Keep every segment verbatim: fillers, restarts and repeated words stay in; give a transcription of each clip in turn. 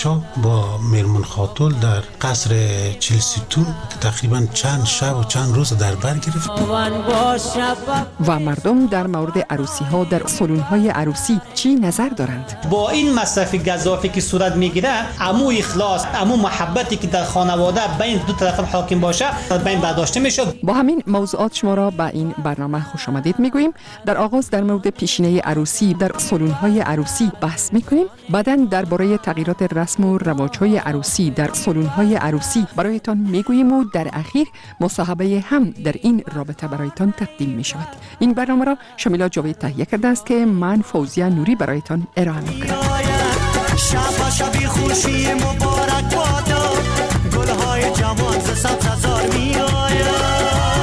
با میرمن خاتون در قصر چلستون تقریبا چند شب و چند روز در بر گرفت. و مردم در مورد عروسی ها در سالن های عروسی چی نظر دارند؟ با این مصرف گزافی که صورت میگیره، عمو اخلاص، عمو محبتی که در خانواده بین دو طرف حاکم باشه بین برداشته میشه. با همین موضوعات شما را به این برنامه خوش آمدید میگوییم. در آغاز در مورد پیشینه عروسی در سالن های عروسی بحث میکنیم. بعداً درباره تغییرات رسم و رواج‌های عروسی در سالن‌های عروسی برایتان میگوییم و در اخیر مصاحبه هم در این رابطه برایتان تقدیم می‌شود. این برنامه را شمیلا جاوید تهیه کرده است که من فوزیه نوری برایتان ارائه می‌کنم. شب شبی خوشی مبارک بادا، گل‌های جوان ز سبززار می‌آید.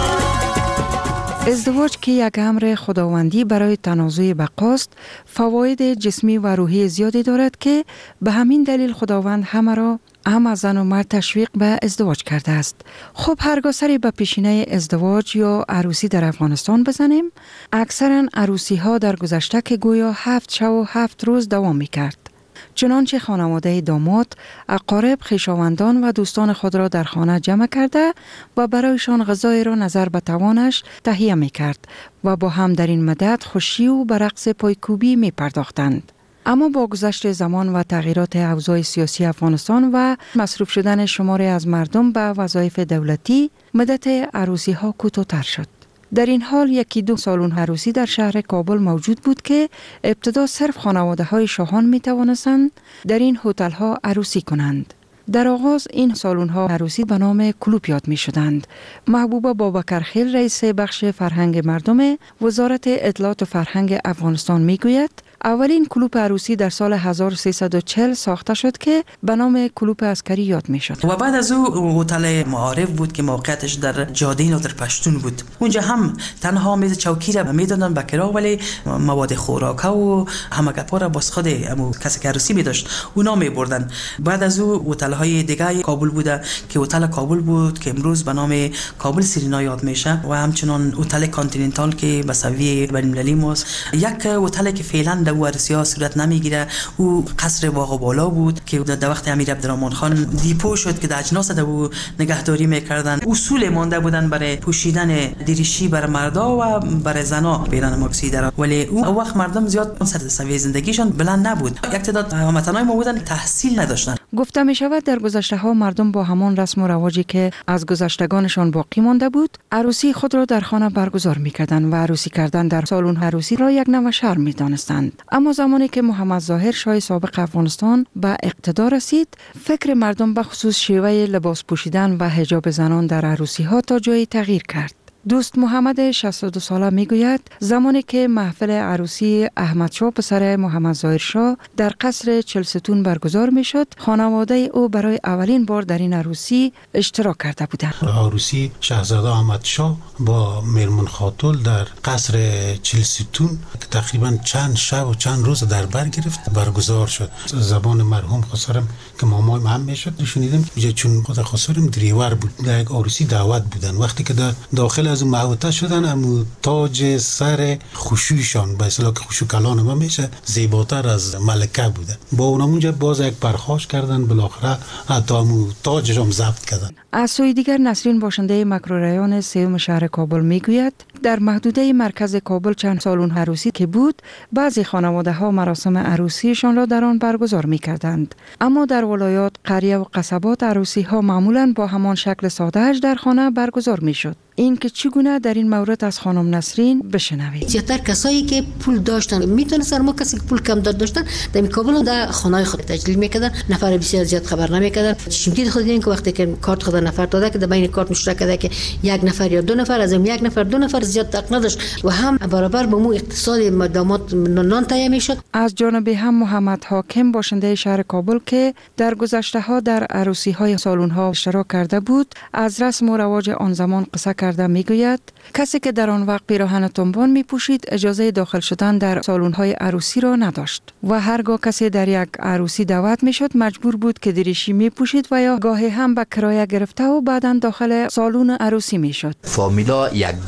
ازدواج که یک امر خداوندی برای تنازع بقاست، فواید جسمی و روحی زیادی دارد که به همین دلیل خداوند همه را، هم زن و مرد، تشویق به ازدواج کرده است. خب هرگاه سری به پیشینه ازدواج یا عروسی در افغانستان بزنیم، اکثرا عروسی ها در گذشته که گویا هفت شب و هفت روز دوام می کرد. چنانچه خانواده داماد، اقارب، خویشاوندان و دوستان خود را در خانه جمع کرده و برایشان غذای را نظر به توانش تهیه می کرد و با هم در این مدت خوشی و به رقص پایکوبی می پرداختند. اما با گذشت زمان و تغییرات اوضاع سیاسی افغانستان و مصروف شدن شماری از مردم به وظایف دولتی، مدت عروسی ها کوتاه‌تر شد. در این حال یکی دو سالن عروسی در شهر کابل موجود بود که ابتدا صرف خانواده های شاهان می توانستند در این هتل ها عروسی کنند. در آغاز این سالن ها عروسی به نام کلوب یاد می شدند. محبوبه بابکرخیل، رئیس بخش فرهنگ مردم وزارت اطلاعات و فرهنگ افغانستان می گوید اولین کلوب عروسی در سال هزار و سیصد و چهل ساخته شد که به نام کلوب عسکری یاد می شد. و بعد از او هتل معارف بود که موقعیتش در جاده نادر پشتون بود. اونجا هم تنها میز چوکی را میدادن به کرا، ولی مواد خوراک و همه گپا را باز خود همو کسی که عروسی می داشت اونا می بردن. بعد از او هتل های دیگه کابل بوده که هتل کابل بود که امروز به نام کابل سرینا یاد میشه و همچنان هتل کانتیننتال که به سویه بین‌المللی ماست. یک هتل که فعلا در عروسی‌ها صورت نمیگیره او قصر باغ بالا بود که در وقت امیر عبدالرحمن خان دیپو شد که در اجناس دو نگهداری میکردن. اصول مانده بودن برای پوشیدن دریشی برای مردا و برای زنا بیرون ماکسی در، ولی او وقت مردم زیاد سر سویه زندگیشان بلند نبود. یک تعداد هموطنای ما بودن تحصیل نداشتن. گفته می شود در گذشته ها مردم با همان رسم و رواجی که از گذشتگانشان باقی مانده بود عروسی خود را در خانه برگزار میکردند و عروسی کردن در سالن عروسی را یک نوع شرم میدانستند. اما زمانی که محمد ظاهر شاه سابق افغانستان به اقتدار رسید، فکر مردم به خصوص شیوه لباس پوشیدن و حجاب زنان در عروسی ها تا جایی تغییر کرد. دوست محمد شصت و دو ساله میگوید زمانی که محفل عروسی احمدشاه پسر محمد ظاهر شاه در قصر چلستون برگزار میشد، خانواده او برای اولین بار در این عروسی اشتراک کرده بودند. عروسی شاهزاده احمدشاه با میرمن خاتون در قصر چلستون تقریبا چند شب و چند روز در بر گرفت برگزار شد. زبان مرحوم خسرم که مامای هم میشد شنیدم که چون خود خسرم دریور بود در یک عروسی دعوت بودن. وقتی که در داخل از اون محوطه شدن امو تاج سر خشوعشان به اصطلاح که خشوع کلان ما میشه زیباتر از ملکه بوده. با اونم اونجا باز یک پرخاش کردن، بالاخره حتی امو تاجش هم ضبط کردن. از سوی دیگر نسرین باشنده مکروریان سیوم شهر کابل میگوید در محدوده مرکز کابل چند سالن عروسی که بود بعضی خانواده ها مراسم عروسیشان را در آن برگزار میکردند، اما در ولایات، قریه و قصبات عروسی ها معمولا با همان شکل ساده‌اش در خانه برگزار میشد. این که چگونه در این مورد از خانم نسرین بشنوید. زیاتر کسایی که پول داشتن میتونستن، ما کسی که پول کم داشتن در کابل در خانه خود تجلیل میکردن، نفر بسیار زیاد خبر نمیکردن. شمتید خود دیدن که وقتی که کارت خود نفر داده که در بین کارت مشترک کرده که یک نفر یا دو نفر از یک نفر دو نفر زیاد تق نداشت و هم برابر به مو اقتصاد مدامات نان تهیه میشد. از جانب هم محمد حاکم باشنده شهر کابل که در گذشته ها در عروسی های سالن ها اشتراک کرده بود از رسم و رواج آن زمان قصه کرده میگوید کسی که در آن وقت پیراهن تنبان می پوشید اجازه داخل شدن در سالن های عروسی را نداشت و هرگاه کسی در یک عروسی دعوت می شد مجبور بود که دریشی می پوشید و یا گاهی هم به کرایه گرفته و بعداً داخل سالن عروسی می شد. فامیلا یک جایی می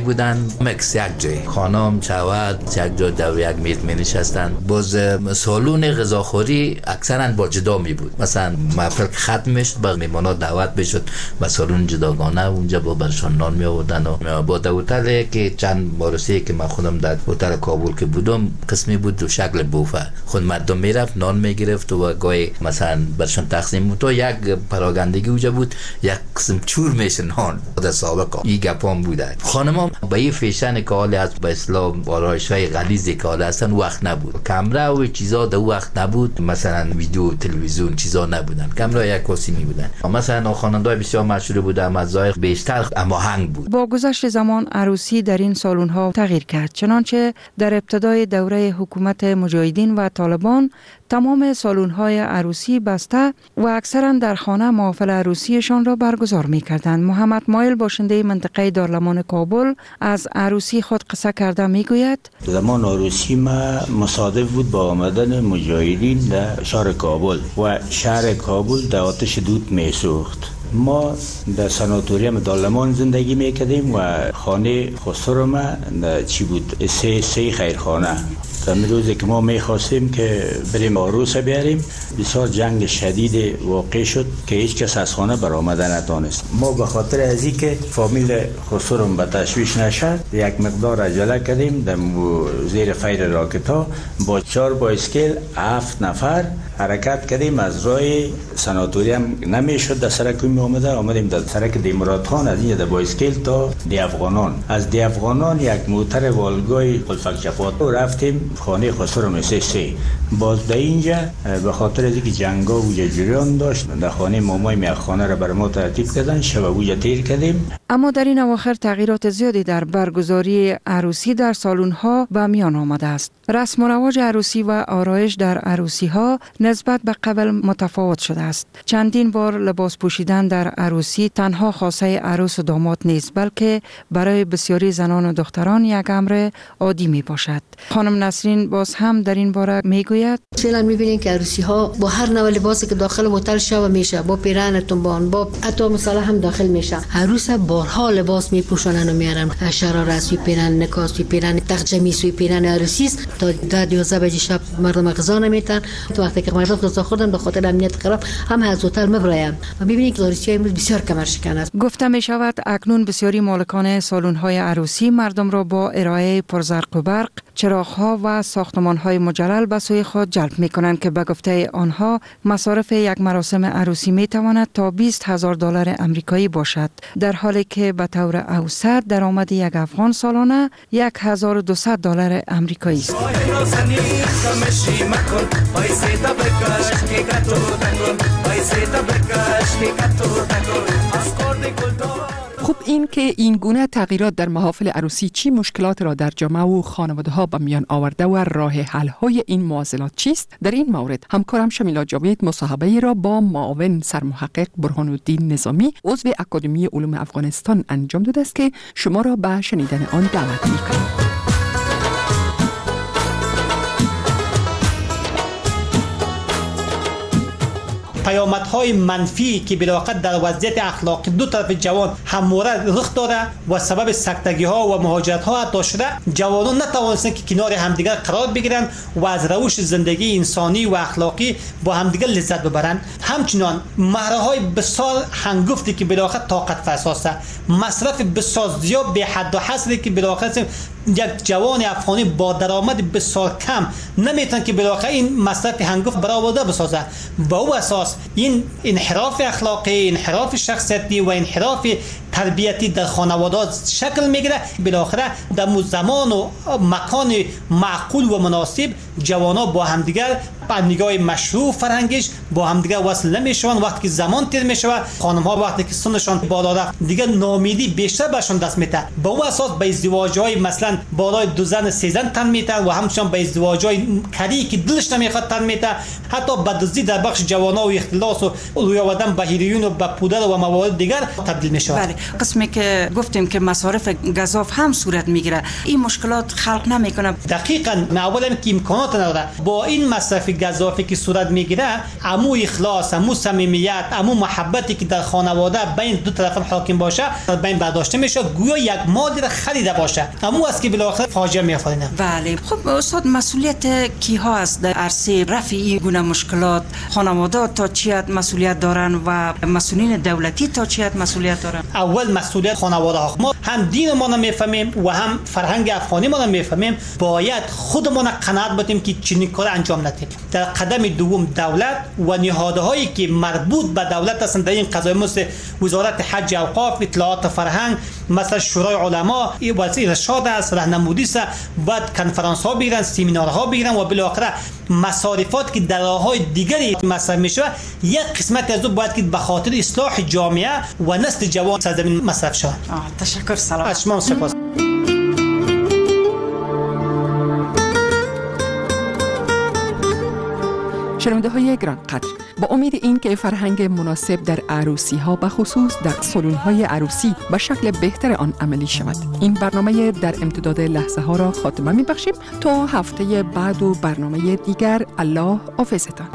بودن مکس یک جای خانم چواد یک جا دور یک میز می نشستن. باز سالون غذاخوری اکثرا با جدا می بود. مثلا محفل ختم میشد با میمانا دعوت بشد و سالون جداگانه اونجا با برشان نان می آوردن و با هتل که چند مارسی که من خودم در هتل کابل که بودم قسمی بود دو شکل بوفه خود مردم میرفت نان میگرفت و گاهی مثلا برشان تقسیم بود. تو یک پراگندگی اونجا بود یک قسم چور میشه نان در سابقا این گپام بوده. خانما با این فیشن که حالی از به اسلام آرایش‌های غلیظی که حالی هستن وقت نبود. کامرا و چیزا در وقت نبود. مثلا ویدیو تلویزیون چیزا نبودن. کامرا یک کاسینی بودن. مثلا خواننده‌های بسیار مشهور بودن مزایق بیشتر اما هنگ بود. با گذشت زمان عروسی در این سالن‌ها تغییر کرد، چنانچه در ابتدای دوره حکومت مجاهدین و طالبان تمام سالن‌های عروسی بسته و اکثرا در خانه محافل عروسیشان را برگزار می‌کردند. محمد مایل باشنده منطقه دارالمان کابل از عروسی خود قصه کرده می‌گوید: زمان عروسی ما مصادف بود با آمدن مجاهدین در شهر کابل و شهر کابل در آتش دود می‌سوخت. ما در ساناتوریوم دارالمان زندگی میکردیم و خانه خسرو ما چی بود سه سه خیرخانه. در روزی که ما میخواستیم که بریم عروس بیاریم بسیار جنگ شدید واقع شد که هیچ کس از خانه برآمده نتونست. ما به خاطر از اینکه فامیل خسرو به تشویش نشد یک مقدار عجله کردیم در زیر فیر راکتا با چهار بایسکل هفت نفر حرکت کردیم. از راه ساناتوریوم نمیشد در سرک می آمده آمدیم در سرک دیمراد خان از این در بایسکل تا دی افغانان. از دی افغانان یک موتر والگای خلفک چپات رفتیم خانه خسرو مسه سه. باز در اینجا به خاطر از اینکه جنگا و جریان داشت در خانه مامای می خانه را بر ما ترتیب کردن شب اوجا تیر کردیم. اما در این اواخر تغییرات زیادی در برگزاری عروسی در سالن‌ها به میان آمده است. رسم و رواج عروسی و آرایش در عروسی ها نسبت به قبل متفاوت شده است. چندین بار لباس پوشیدن در عروسی تنها خاصه عروس و داماد نیست، بلکه برای بسیاری زنان و دختران یک امر عادی می باشد. خانم نسرین باز هم در این باره می گوید: فعلا می بینید که عروسی ها با هر نوع لباسی که داخل هتل شو میشه، با پیرهن تنبان، با حتی مثلا هم داخل میشه. عروس بارها لباس می پوشونن و میارن. شراره سوی پیرهن، نکاس سوی پیرهن، تخت جمی سوی پیرهن عروسی است. تا ده یازده بجه شب مردم غذا نمیتن. تو وقتی که مردم غذا خوردن به خاطر امنیت خراب هم از هتل مبرایم و ببینید که عروسی امروز بسیار کمر شکن است. گفته می شود اکنون بسیاری مالکان سالن‌های عروسی مردم را با ارائه پرزرق و برق، چراغ‌ها و ساختمان‌های مجلل به سوی خود جلب می‌کنند که به گفته آنها مصارف یک مراسم عروسی می‌تواند تا بیست هزار دلار آمریکایی باشد، در حالی که به طور اوسط درآمد یک افغان سالانه یک هزار و دویست دلار آمریکایی است. خب این که این گونه تغییرات در محافل عروسی چی مشکلات را در جامعه و خانواده ها به میان آورده و راه حل های این معضلات چیست؟ در این مورد همکارم شمیلا جاوید مصاحبه را با معاون سرمحقق برهان الدین نظامی عضو اکادمی علوم افغانستان انجام داده است که شما را به شنیدن آن دعوت می‌کنم. پیامدهای منفی که بلاوقت در وضعیت اخلاقی دو طرف جوان همواره رخ داده و سبب سکتگی ها و مهاجرت ها حتی شده، جوانان نتوانستند که کنار همدیگر قرار بگیرند و از روش زندگی انسانی و اخلاقی با همدیگر لذت ببرند. همچنان مهرهای بسیار هنگفتی که بلاوقت طاقت فرساسه، مصرف بسیار زیاد به حد و حصری که بلاوقت یک جوان افغانی با درآمد بسیار کم نمیتونه که بلاوقت این مصرف هنگفت برآورده بسازه. با او اساس این انحراف اخلاقی، انحراف شخصیتی و انحراف تربیتی در خانواده‌ها شکل میگیره. بالاخره در زمان و مکان معقول و مناسب جوانا با همدیگر با نگاه مشروع فرهنگیش با همدیگر وصل نمیشون. وقتی که زمان تیر میشه خانم‌ها وقتی که سنشون بالا رفت دیگه نامیدی بیشتر بهشون دست میده. با اون اساس به ازدواج‌های مثلا بالای دو زن سه زن تن میتن و همچنین به ازدواج‌های کری که دلش نمیخواد تن میده. حتی بدزدی در بخش جوانا و اختلاس و روی آوردن به هیروئین و به پودر و مواد دیگر تبدیل میشه. بله، قسمی که گفتیم که مصارف گزاف هم صورت میگیره، این مشکلات خلق نمیکنه. دقیقاً اولا که امکانات نداره با این مصرف گزافی که صورت میگیره، امو اخلاص، امو صمیمیت، امو محبتی که در خانواده بین دو طرف حاکم باشه بین برداشته میشه، گویا یک مادی را خریده باشه، امو است که بالاخره فاجعه میآفرینه. بله. خب استاد مسئولیت کی ها است در عرصه رفع این گونه مشکلات؟ خانواده تا چی حد مسئولیت دارن و مسئولین دولتی تا چی حد مسئولیت دارن؟ اول مسئولیت خانواده ها. ما هم دین ما نمیفهمیم و هم فرهنگ افغانی ما نمیفهمیم، باید خودمون قناعت بدیم که چنین کار انجام ندهیم. در قدم دوم دولت و نهادهایی که مربوط به دولت هستند در این قضایا مثل وزارت حج اوقاف، اطلاعات فرهنگ، مثلا شورای علما، و ارشاد است، راهنمودی است، باید کنفرانس ها بگیرن، سمینار ها بگیرن و بالاخره مصارفات که در راههای دیگری مصرف میشه یک قسمت از او باید که به خاطر اصلاح جامعه و نسل جوان سرزمین مصرف شود. تشکر. سلام. از شما سپاس. شنونده های گران قدر، با امید این که فرهنگ مناسب در عروسی ها به خصوص در سالن های عروسی به شکل بهتر آن عملی شود، این برنامه در امتداد لحظه ها را خاتمه می بخشیم تا هفته بعد و برنامه دیگر. الله حافظتان.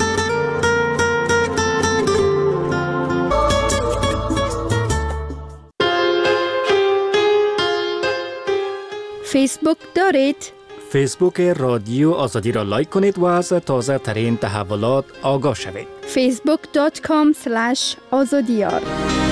فیسبوک دارید؟ فیسبوک رادیو آزادی را لایک کنید و از تازه ترین تحولات آگاه شوید. فیسبوک دات کام اسلش آزادیار